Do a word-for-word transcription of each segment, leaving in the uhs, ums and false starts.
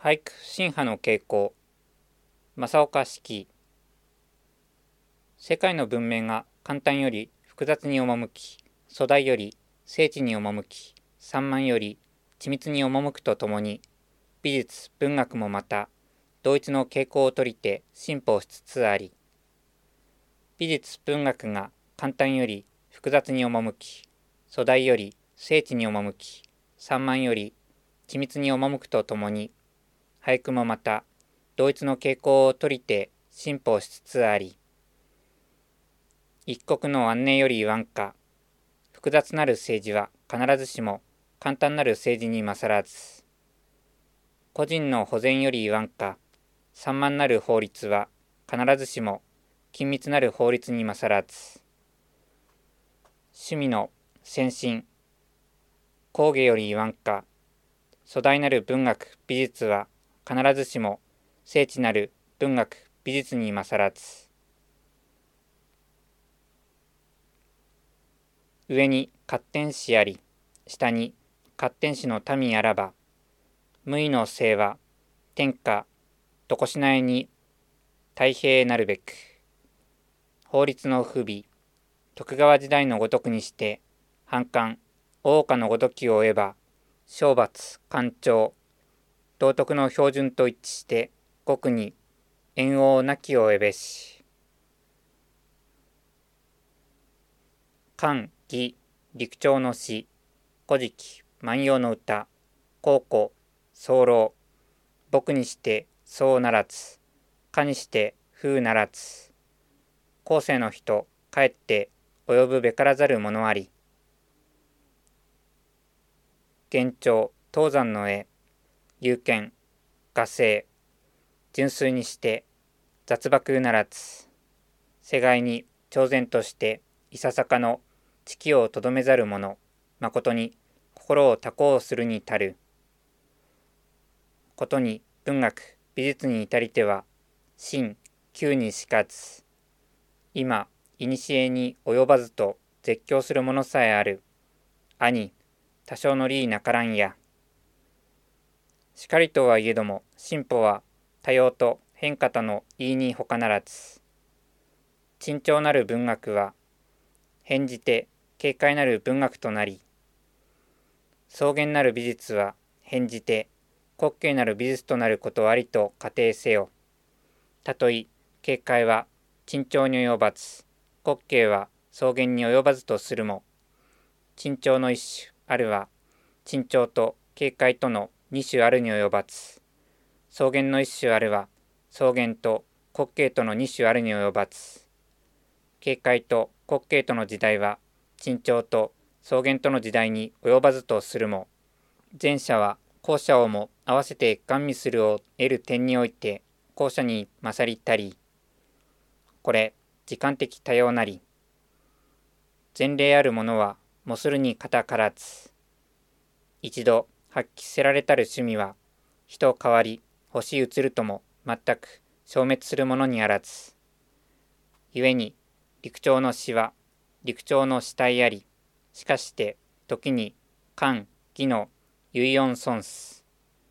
俳句新派の傾向。正岡子規。世界の文明が簡単より複雑に赴き、粗大より精緻に赴き、散漫より緻密に赴くとともに、美術文学もまた同一の傾向をとりて進歩しつつあり、美術文学が簡単より複雑に赴き、粗大より精緻に赴き、散漫より緻密に赴くとともに、俳句もまた同一の傾向をとりて進歩しつつあり、一国の安寧より言わんか、複雑なる政治は必ずしも簡単なる政治に勝らず、個人の保全より言わんか、散漫なる法律は必ずしも緊密なる法律に勝らず、趣味の先進、工芸より言わんか、粗大なる文学美術は必ずしも精緻なる文学美術に勝らず、上に勝天子あり、下に勝天子の民あらば、無為の生は天下とこしなえに太平なるべく、法律の不備、徳川時代のごとくにして、藩官、大岡のごときを追えば、賞罰、官庁、道徳の標準と一致して、国に縁王なきを得べし。漢、義、陸長の詩、古事記、万葉の歌、孝行、早漏、僕にしてそうならず、かにして風ならず、後世の人、かえって及ぶべからざるものあり。幻聴、東山の絵、龍剣、画聖、純粋にして雑縛ならず、世界に超然としていささかの知気をとどめざる者、まことに心を多幸するに足る。ことに文学、美術に至りては、真、旧にしかず、今、古に及ばずと絶叫するものさえある。兄、多少の利なからんや。しかりとはいえども、進歩は多様と変化との言いに他ならず。珍重なる文学は、変じて軽快なる文学となり、草原なる美術は変じて滑稽なる美術となることありと仮定せよ。たとえ軽快は珍重に及ばず、滑稽は草原に及ばずとするも、珍重の一種あるは珍重と軽快との二種あるに及ばず、草原の一種あるは草原と滑稽との二種あるに及ばず、軽快と滑稽との時代は珍重と草原との時代に及ばずとするも、前者は後者をも合わせて含味するを得る点において後者に勝りたり、これ時間的多様なり、前例あるものはもするに方からず、一度発揮せられたる趣味は人変わり星移るとも全く消滅するものにあらず、故に陸長の詩は陸長の主体あり、しかして時に漢義の遺音損す。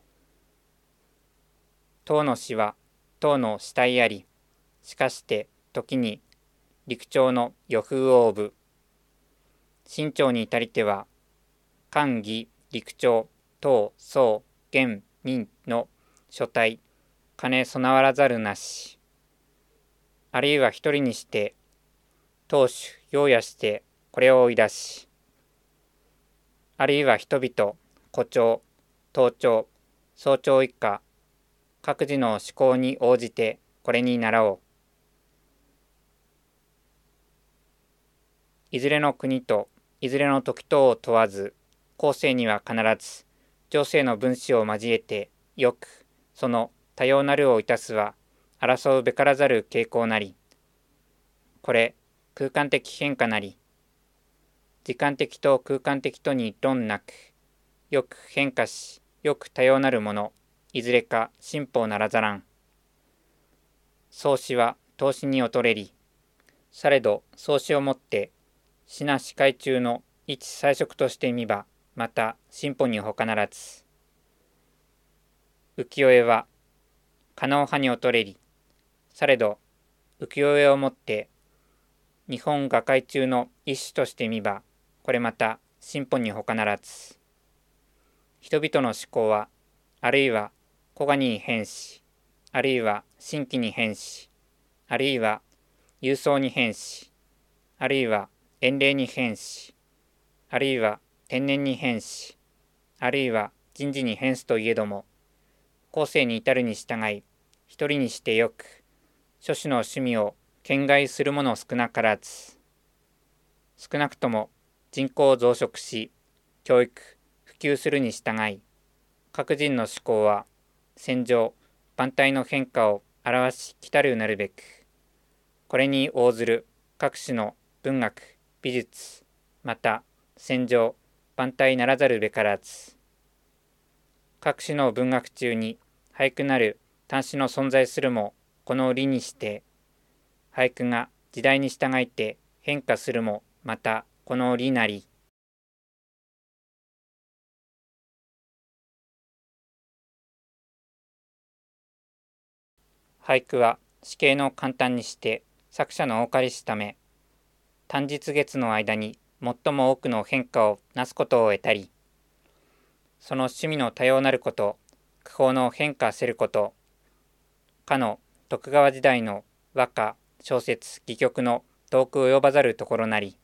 唐の詩は唐の主体あり、しかして時に陸長の余風を帯ぶ。清朝に至りては漢義陸長唐宋元明の書体兼備わらざるなし。あるいは一人にして当主用やしてこれを追い出し、あるいは人々古朝東朝宋朝以下各自の思考に応じてこれに倣おう。いずれの国といずれの時とを問わず、後世には必ず上世の分子を交えてよくその多様なるをいたすは争うべからざる傾向なり、これ空間的変化なり、時間的と空間的とに論なく、よく変化しよく多様なるもの、いずれか進歩ならざらん。創始は投資に劣れり、されど創始をもって死な視界中の一彩色としてみば、また進歩に他ならず。 浮世絵は、可能派に劣れり、されど浮世絵をもって日本画界中の一種として見ば、これまた進歩に他ならず。人々の思考は、あるいは古画に変し、あるいは新規に変し、あるいは勇壮に変し、あるいは遠麗に変し、あるいは天然に変し、あるいは人事に変すといえども、後世に至るに従い、一人にしてよく、諸種の趣味を兼害する者少なからず。少なくとも人口を増殖し、教育、普及するに従い、各人の思考は戦場、万体の変化を表し来たるなるべく、これに応ずる各種の文学、美術、また戦場、万体ならざるべからず。各種の文学中に俳句なる端子の存在するも、この理にして、俳句が時代に従いて変化するも、またこの理なり。俳句は詩形の簡単にして作者の多かりしため、短日月の間に最も多くの変化をなすことを得たり、その趣味の多様なること、句法の変化せること、かの徳川時代の和歌、小説、戯曲の遠く及ばざるところなり、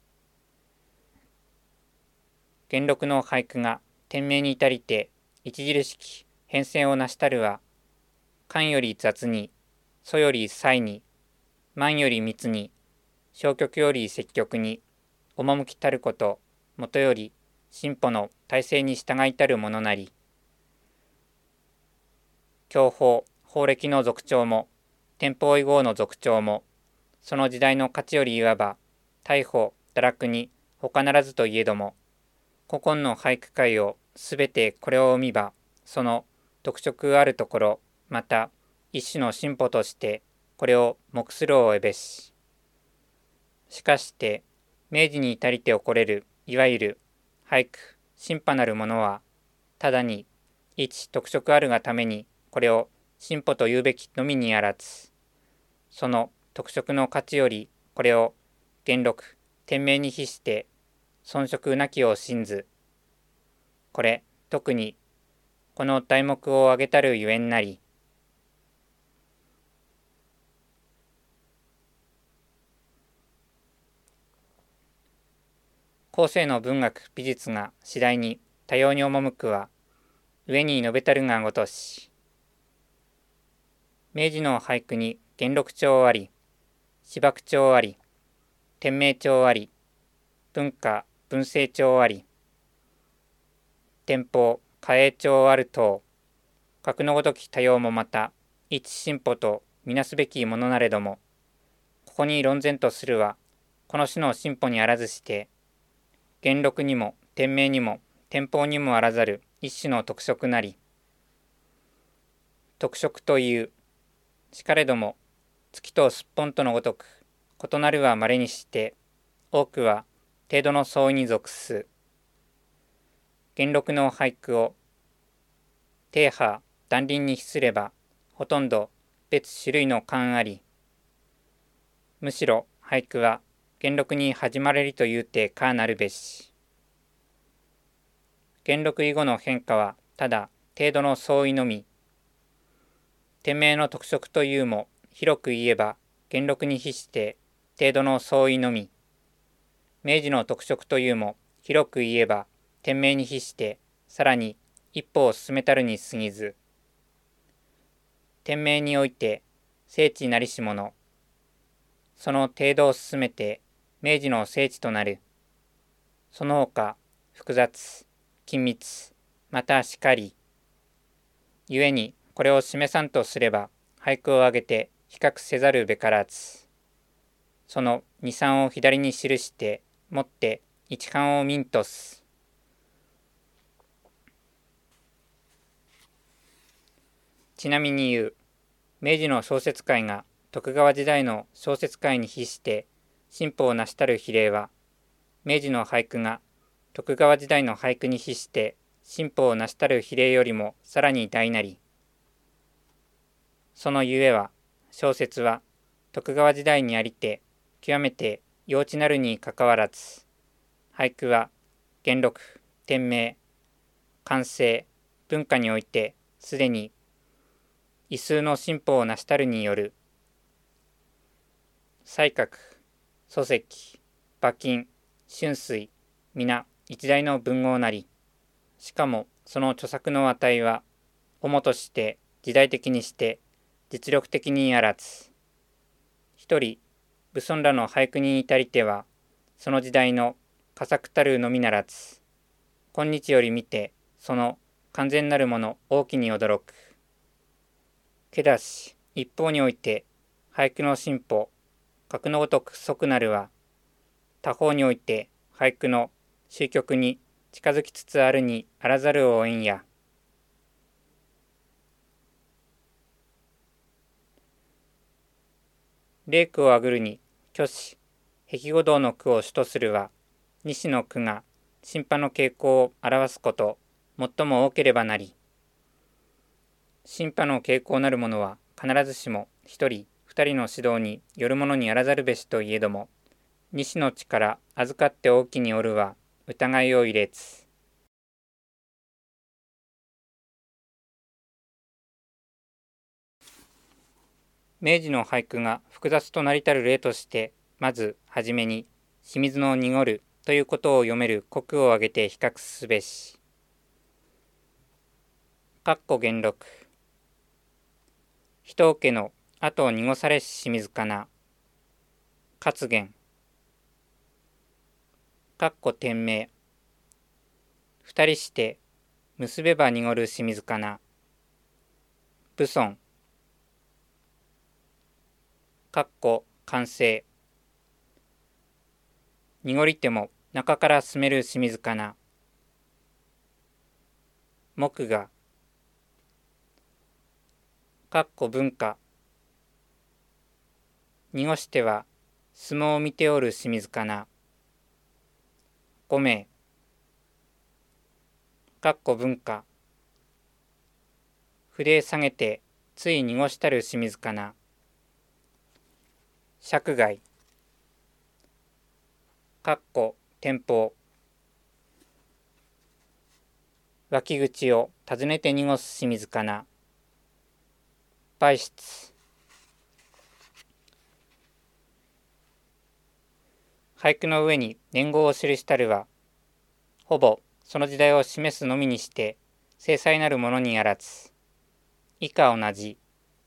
元禄の俳句が天命に至りて著しき変遷をなしたるは、漢より雑に、祖より細に、満より密に、消極より積極に、趣たること、もとより進歩の体制に従いたるものなり、享保、法暦の俗調も、天保以後の俗調も、その時代の価値よりいわば、大保、堕落に他ならずといえども、古今の俳句界をすべてこれを見ば、その特色あるところ、また一種の進歩として、これを目するをえべし。しかして、明治に至りて起これる、いわゆる俳句、進歩なるものは、ただに一特色あるがために、これを進歩と言うべきのみにあらず、その特色の価値より、これを元禄、天命に比して、遜色なきを信ず。これ、特に、この題目を挙げたるゆえんなり。後世の文学、美術が次第に多様に赴くは、上に述べたるがごとし。明治の俳句に元禄調あり、詩幕調あり、天命調あり、文化、文政調あり、天保、嘉永調ある等、格のごとき多様もまた、一進歩とみなすべきものなれども、ここに論然とするは、この種の進歩にあらずして、元禄にも天命にも天保にもあらざる一種の特色なり、特色という、しかれども、月とすっぽんとのごとく、異なるはまれにして、多くは程度の相違に属す。元禄の俳句を、定派、断輪に比すれば、ほとんど別種類の感あり、むしろ俳句は元禄に始まれりというてかなるべし。元禄以後の変化はただ程度の相違のみ。天命の特色というも広く言えば元禄に比して程度の相違のみ。明治の特色というも広く言えば天命に比してさらに一歩を進めたるに過ぎず。天命において聖地なりし者。その程度を進めて明治の聖地となる。その他複雑、緊密、またしかり。故にこれを示さんとすれば俳句を挙げて比較せざるべからず。その二三を左に記してもって一貫を見んとす。ちなみに言う。明治の小説界が徳川時代の小説界に比して進歩をなしたる比例は、明治の俳句が徳川時代の俳句に比して進歩をなしたる比例よりもさらに大なり。 そのゆえは、小説は徳川時代にありて極めて幼稚なるにかかわらず、俳句は元禄、天明、完成、文化においてすでに異数の進歩を成したるによる。才覚、礎石、馬琴、春水、皆一大の文豪なり。しかもその著作の値は、主として時代的にして実力的にあらず。一人、武尊らの俳句に至りては、その時代の佳作たるのみならず、今日より見て、その完全なるもの大きに驚く。けだし、一方において、俳句の進歩、格のごとく即なるは、他方において俳句の終局に近づきつつあるにあらざるを得んや。霊句をあぐるに、虚子、碧梧道の句を主とするは、西の句が進歩の傾向を表すこと、最も多ければなり。進歩の傾向なるものは必ずしも一人、二人の指導によるものにあらざるべしといえども、西の力預かって大きにおるは疑いを入れつ。明治の俳句が複雑となりたる例として、まずはじめに清水の濁るということを読める国を挙げて比較すべし。かっこ元禄。人受けの後を濁されし清水かな。活言。かっこ天明。二人して結べば濁る清水かな。武尊。かっこ完成。濁りても中から澄める清水かな。木が。かっこ文化。濁しては相撲を見ておる清水かな。五名。かっこ文化。筆下げてつい濁したる清水かな。釈外。かっこ天保。脇口を尋ねて濁す清水かな。媒質。俳句の上に年号を記したるは、ほぼその時代を示すのみにして、精細なるものにあらず。以下同じ。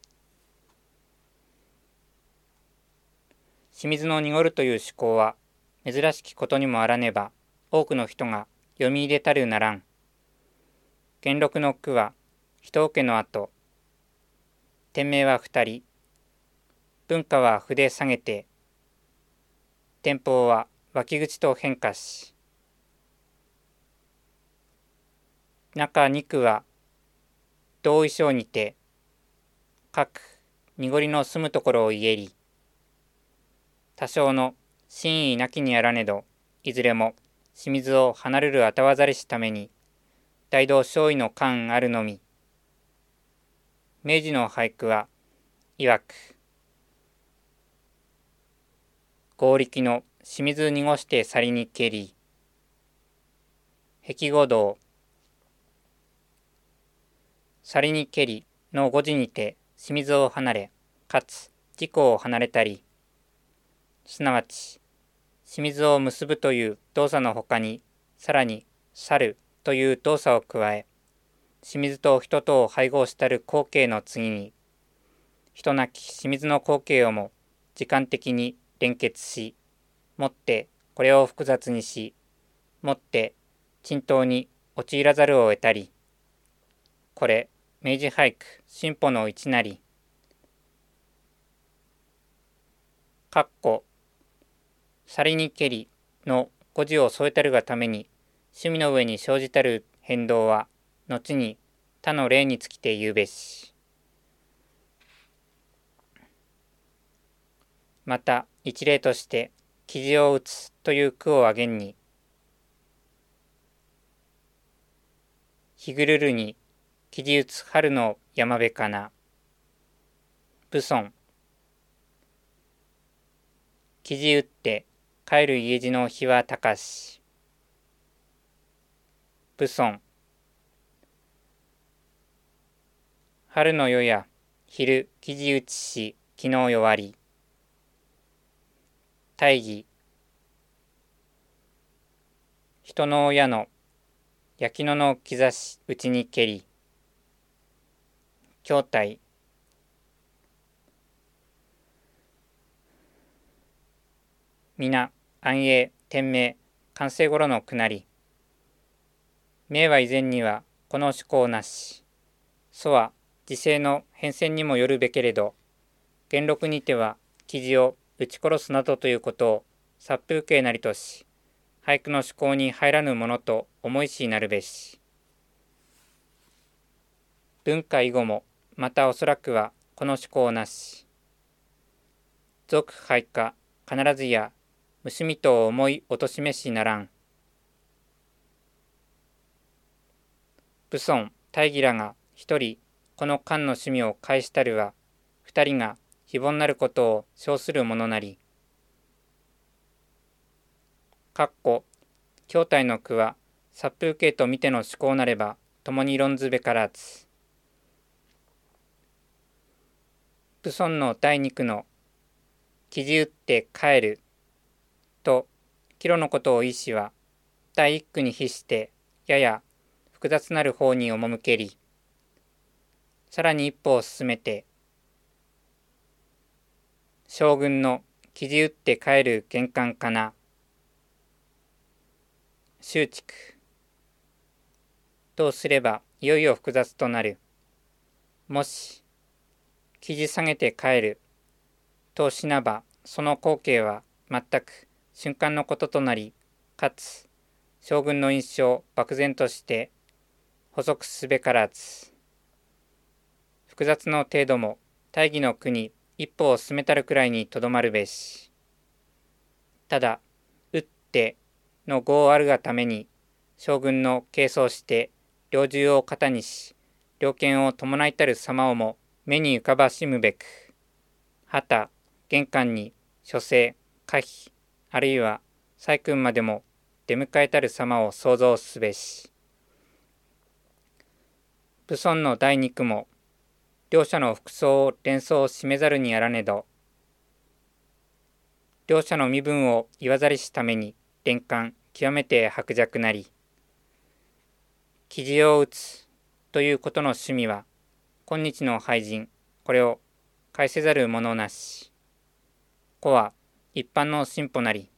清水の濁るという趣向は、珍しきことにもあらねば、多くの人が読み入れたるならん。元禄の句は、人受けの後、天明は二人、文化は筆下げて、天保は脇口と変化し、中二句は同意章にて各濁りの住むところを言えり、多少の真意なきにあらねど、いずれも清水を離れるあたわざりしために大道少尉の感あるのみ。明治の俳句は曰く、合力の清水濁して去りにけり、碧梧道去りにけりの語字にて清水を離れ、かつ自己を離れたり、すなわち清水を結ぶという動作のほかに、さらに去るという動作を加え、清水と人とを配合したる光景の次に、人なき清水の光景をも時間的に連結し、もってこれを複雑にし、もって沈頭に陥らざるを得たり、これ明治俳句進歩の一なり。かっこ去りにけりの語字を添えたるがために、趣味の上に生じたる変動は後に他の例につきて言うべし。また一例として記事を打つという句を挙げんに、日ぐるるに記事打つ春の山辺かな。 武尊。生地打って帰る家路の日は高し。武尊。春の夜や昼生地打ちし昨日夜割り。大義。人の親の焼き野の兆しうちにけり。筐体。皆安永天明完成頃のくなり。明は以前にはこの趣向なし。祖は時勢の変遷にもよるべけれど、元禄にては記事を撃ち殺すなどということを殺風景なりとし、俳句の趣向に入らぬものと思いしなるべし。文化以後もまたおそらくはこの趣向なし。俗俳歌必ずや虫みとを思い貶としめしならん。武尊大義らが一人この漢の趣味を返したるは、二人が非凡なることを称するものなり。かっこ筐体の句は殺風景と見ての趣向なれば共に論ずべからず。武尊の第二句の生地打って帰ると帰路のことを意しは、第一句に比してやや複雑なる方に赴けり、さらに一歩を進めて、将軍の生地打って帰る玄関かな、周畜とすればいよいよ複雑となる。もし生地下げて帰るとしなば、その光景は全く瞬間のこととなり、かつ将軍の印象を漠然として補足すべからず。複雑の程度も大義の句に一歩を進めたるくらいにとどまるべし。ただ打っての語あるがために、将軍の軽装して猟銃を肩にし、猟犬を伴いたる様をも目に浮かばしむべく、旗玄関に書生可否あるいは細君までも出迎えたる様を想像すべし。武尊の第二句も両者の服装を連想しめざるにあらねど、両者の身分を言わざりしために連環極めて薄弱なり、生地を打つということの趣味は今日の俳人これを返せざるものなし。子は一般の進歩なり。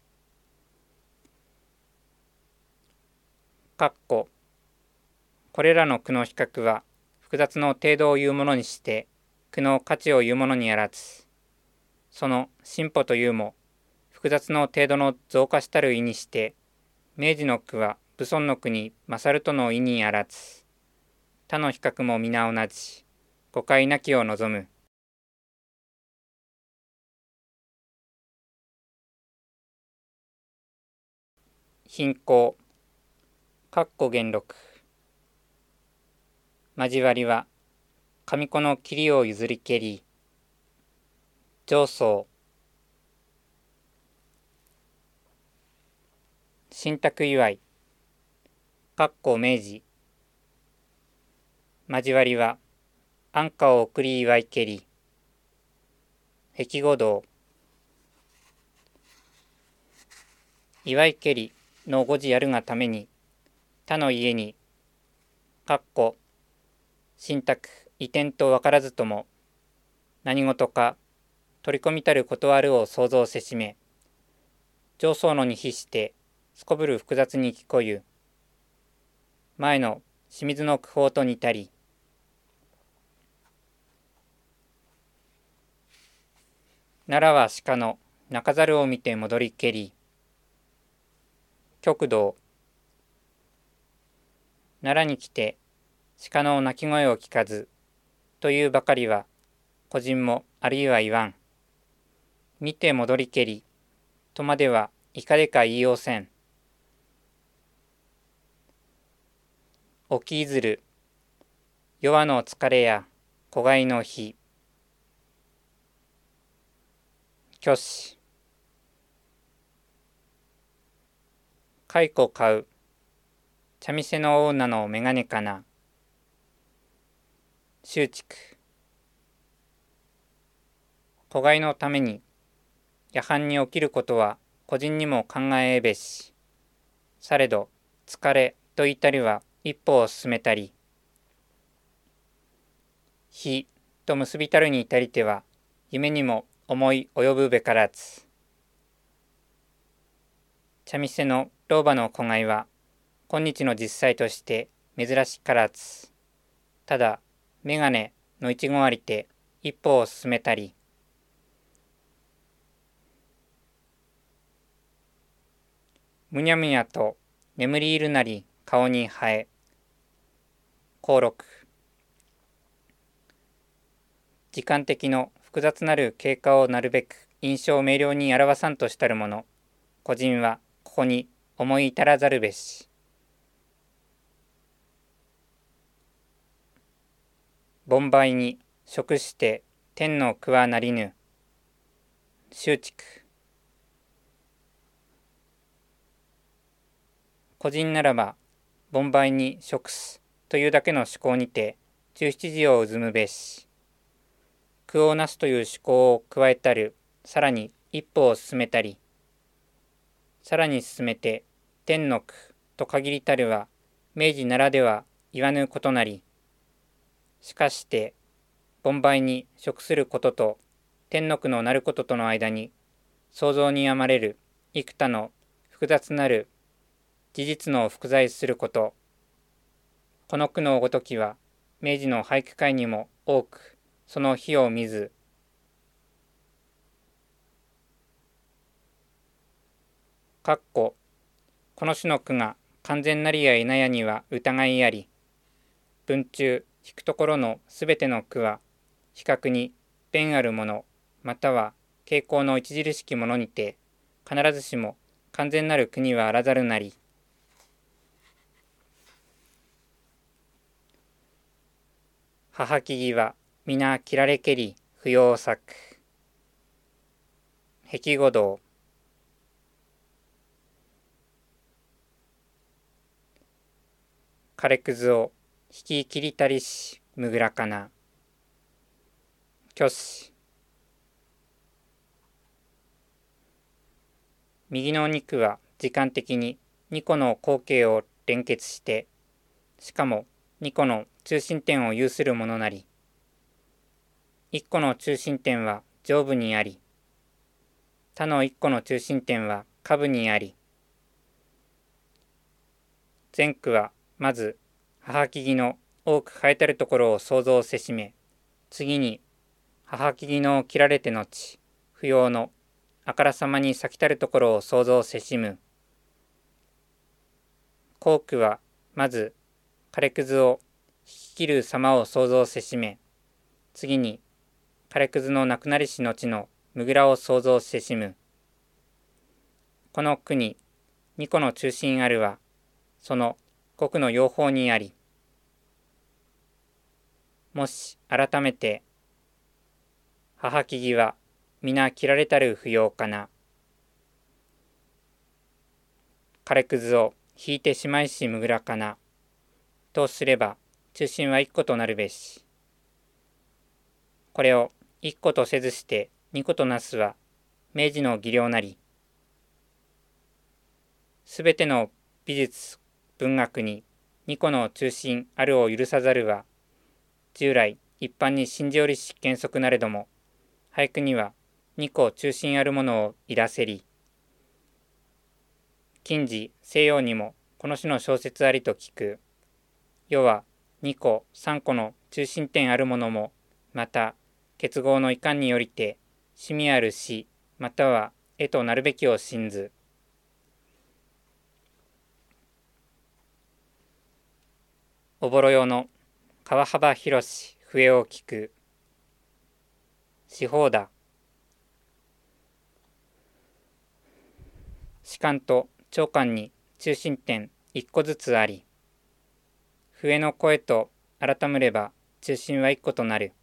かっここれらの句の比較は複雑の程度を言うものにして句の価値を言うものにあらず、その進歩というも複雑の程度の増加したる意にして、明治の句は武尊の句に勝るとの意にあらず、他の比較も皆同じ誤解なきを望む。貧困かっこ元禄。交わりは上子の切りを譲りけり。上層信託祝いかっこ明治。交わりは安価を送り祝いけり。壁五道祝いけりの誤字やるがために、他の家にかっこ信託移転と分からずとも何事か取り込みたることあるを想像せしめ、上層のに比してすこぶる複雑に聞こゆ。前の清水の句法と似たり。奈良は鹿の中ざるを見て戻りけり。極道奈良に来て鹿の鳴き声を聞かずというばかりは個人もあるいは言わん。見て戻りけりとまではいかでか言いようせん。起きいずる夜の疲れや子飼いの日。 虚子。蚕買う。茶店の女のメガネかな。周畜。子飼いのために夜半に起きることは個人にも考えべし。されど疲れと言ったりは一歩を進めたり。非と結びたるに至りては夢にも思い及ぶべからず。茶店の老婆の子飼いは今日の実際として珍しからず。ただメガネの一言ありて一歩を進めたり。むにゃむにゃと眠りいるなり顔に生え。項録。時間的の複雑なる経過をなるべく印象を明瞭に表さんとしたるもの、個人はここに思い至らざるべし。盆梅に食して天の句はなりぬ。周畜。個人ならば盆梅に食すというだけの思考にて十七時をうずむべし。句をなすという思考を加えたる、さらに一歩を進めたり、さらに進めて天の句と限りたるは明治ならでは言わぬことなり。しかして盆梅に食することと天の句のなることとの間に想像に余れる幾多の複雑なる事実の複在すること。この句のごときは明治の俳句界にも多くその非を見ず。かっここの種の句が完全なりや否やには疑いあり。文中引くところのすべての句は比較に弁あるものまたは傾向の著しきものにて必ずしも完全なる句にはあらざるなり。母木々は皆切られけり不要作。碧梧桐。枯れくずを引き切りたりしむぐらかな。虚子。右の肉は時間的ににこの光景を連結して、しかもにこの中心点を有するものなり。いっこの中心点は上部にあり、他のいっこの中心点は下部にあり。前句はまず母木々の多く生えたるところを想像せしめ、次に母木々の切られて後、不要のあからさまに咲きたるところを想像せしむ。後句はまず枯れくずを引き切る様を想像せしめ、次に枯れくずのなくなりし後のむぐらを想像せしむ。この句ににこの中心あるは、その五句の用法にあり。もし改めて、母木々は皆切られたる不要かな。枯れくずを引いてしまいしむぐらかな。とすれば、中心は一個となるべし。これを一個とせずして二個となすは、明治の技量なり。すべての美術、文学に二個の中心あるを許さざるは、従来一般に信じよりし原則なれども、俳句には二個中心あるものをいらせり。近時西洋にもこの種の小説ありと聞く。世は二個三個の中心点あるものも、また結合のいかんによりて、趣味ある詩、または絵となるべきを信ず。おぼろよの川幅広し笛を聞く。四方だ。士官と長官に中心点一個ずつあり、笛の声と改むれば中心は一個となる。